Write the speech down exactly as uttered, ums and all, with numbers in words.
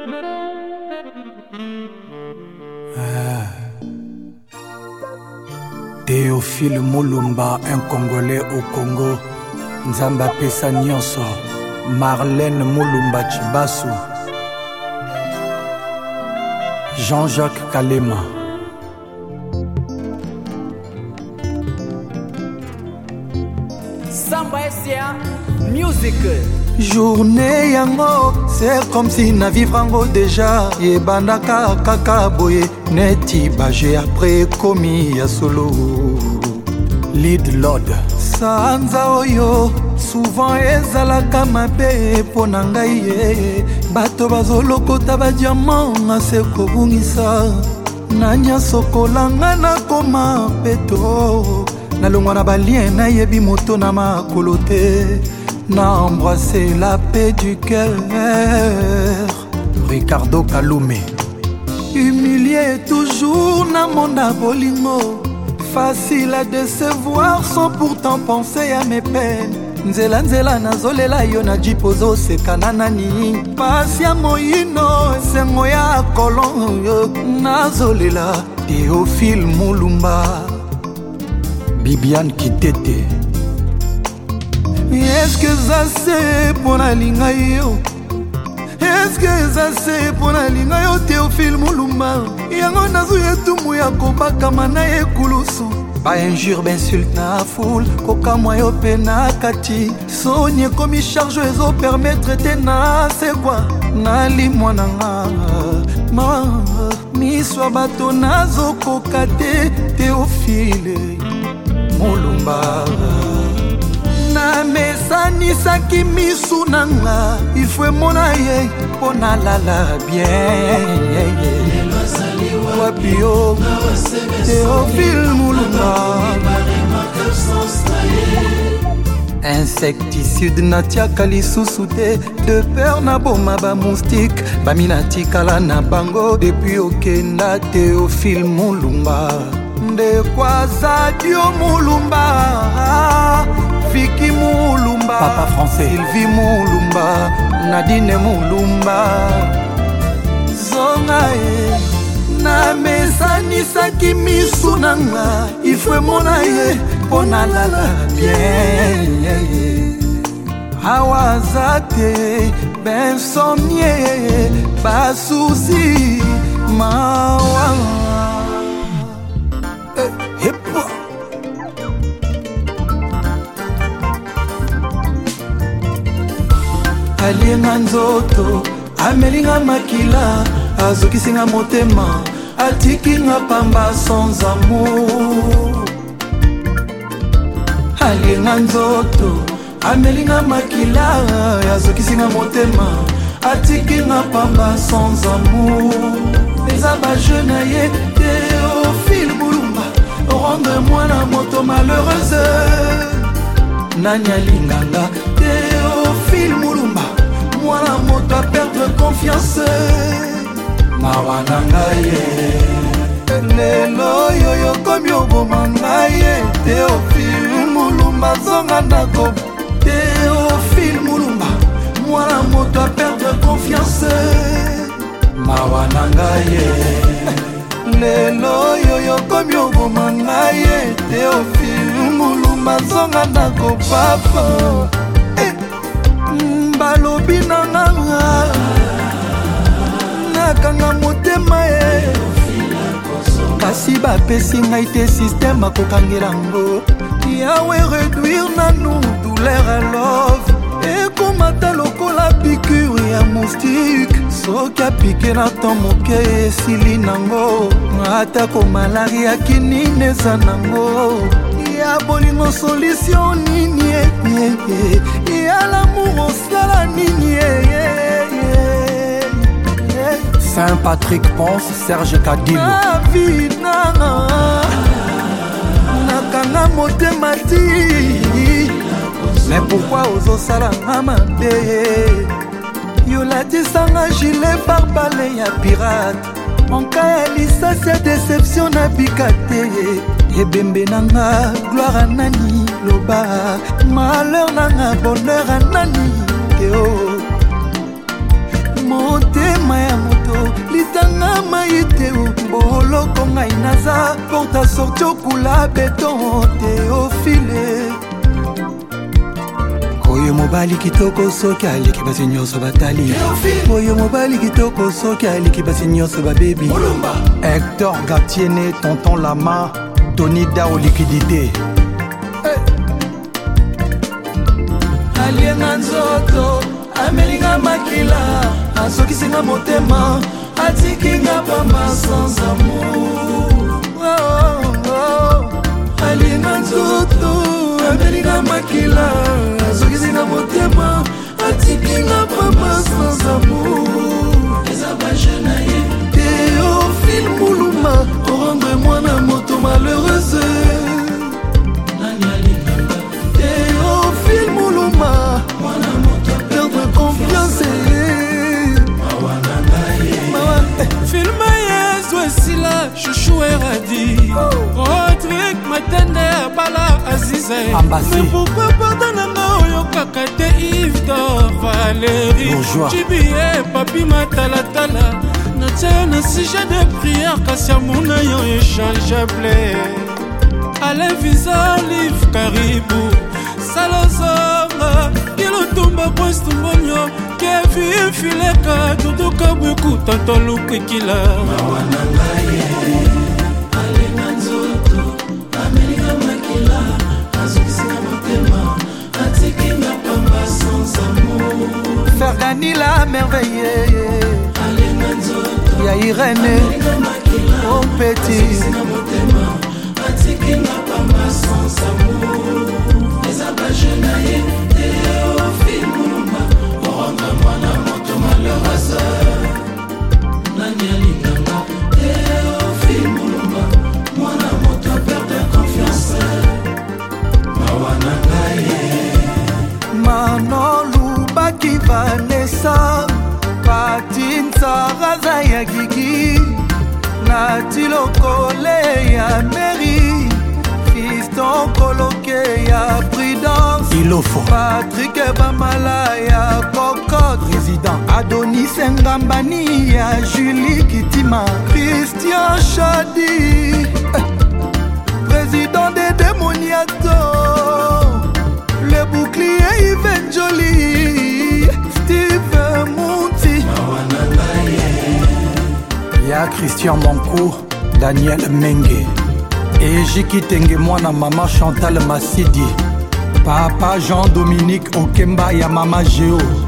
Théophile Moulumba, un Congolais au Congo. Nzamba Pesa Nyonso. Marlène Moulumba Chibasu. Jean-Jacques Kalema. Samba S A Music. Journée yango, c'est comme si na vivrango déjà. Yebandaka kaka boye, neti baje après komi ya solo. Lead Lord. Sanza oyo, souvent ezalaka mabe po na ngai ye. Bato bazolokota ba diamant na se kobungisa. Nanya sokolanga na koma peto. Nalongwa na balien na yebi moto na makolo te. Na embrasser la paix du cœur. Ricardo Kaloumé. Humilié toujours na monda bolingo. Facile à décevoir sans pourtant penser à mes peines. Nzela nzela nazolela yo na jipozo sekana nani. Pasi ya moyino esengo ya kolon yo. Nazolela Théophile Moulumba. Bibiane Kitete. Est-ce que ça c'est pour la ligne yo? Est-ce que ça c'est pour la ligne yo Théophile Moulumba? Yango nazu yetu muya kobaka mana ekulusu. Ba injure ben insulte na foule koka moyo pena kati. Sonye komi charge ezo permettre te na c'est quoi? Na li mwana nga. Ma mi swa bato nazo kokate Théophile Moulumba. Na mesanisaki misu nanga ifwe mona ye pona lala bien wapio Théophile Moulumba. Insecticide natiaka lisusu te. De peur na boma ba moustique baminatikala na bango depuis okenda Théophile Moulumba. Nde kwaza dio Moulumba. Fiki Moulumba, Papa français. Sylvie Moulumba, Nadine Moulumba. Zonga e, na mesanisaki misu nanga. Ifwe mona ye, pona lala bien. Awazate, ben somnie, ba souci, mawa. Eh, hip-hop. Alienga nzoto, amelinga makila, azokisinga motema, atikinga pamba sans amour. Alienga nzoto, amelinga makila, azokisinga motema, atikinga pamba sans amour. Eza ba jeune ye Théophile Moulumba, rende-moi la moto malheureuse. Nanya linganga Théophile Moulumba. Moi la moto à perdre confiance. Mawananga ye lelo yoyo komi obomanga ye. Théophile Moulumba zonga ndako. Théophile Moulumba. Moi la moto à perdre confiance. Mawananga ye lelo yoyo komi obomanga ye. Théophile Moulumba zonga ndako papa. Balobi na nanga nakanga motema ye. Kasi bapesi ngai te système akokangela ngo. Yawe réduire nanu douleur à love. Ekomata lokola piqûre ya moustique. Soki apike na to moke esili nango. Atako malaria kinini eza nango. Ya bolingo solution nini ye. Ya l'amour osala nini ye. Saint-Patrick Ponce, Serge Kadilo. Na vie nanga nakanga motema ti. Mais pourquoi ozosala nga mabe? Yo latisanga gilet barbale ya pirate. Monka ya lisasi ya déception na bikate. Ebembe nanga gloire a nani loba. Malheur nanga bonheur a nani. Motema ya naza porta sorti okula beton Théophile. Oyo mobali kitoko soki aliki basi nyonso batali. Oyo mobali kitoko soki aliki basi nyonso babebi. Hector Gatiene, tonton Lama, Tony Dao liquidité. Alienga nzoto, amelinga makila, asokisinga motema, atikinga pamba sans amour. Oh, oh, oh. Alienga nzoto, amelinga makila, asokisinga motema, atikinga pamba sans amour. Théophile Muluma, rendre-moi na moto malheureuse. Théophile Muluma, perdre confiance. Filma Yesu esila, chouchou eradi. Rodrigue Matende, Bala Aziza. Mais pourquoi pardonnanga oyo kakate Yves d'Or Valérie. Chibiye papi matalatala. Natia na sujet de prière Kassia mona yo échangeable. Alain Visa Liv Caribou Salazar Kilo Tumba Post Mbonyo Kevin Fileka Doudou Kabuku Tanto Luke Kila Mawana Ngaye Alenga Nzoto Amerika Makila Azukisina Motema Atikinga Pamba sans amour Fergani la merveille Alenga Nzoto Ya Irene Oh petit Atikinga pamba sans amour. Les abajenaye Théophile Muluma. Oranga mwana moto malheureuse. Nani alinganga Théophile Muluma. Mwana moto perdre confiance. Mawana ngaye Manolu Baki Vanessa Patin Saraza ya Gigi Nati Lokole ya Mary Fiston Koloke ya Prudence Ilofo Patrick Bamala ya Cocotte Président Adonis Ngambani ya Julie Kitima Christian Chadi Président des démoniatos Le bouclier Yves Jolie Steve Monti Ya Christian Mancourt, Daniel Menge et Jiki Tenge mwana mama Chantal Massidi. Papa Jean-Dominique Okemba ya mama Géo.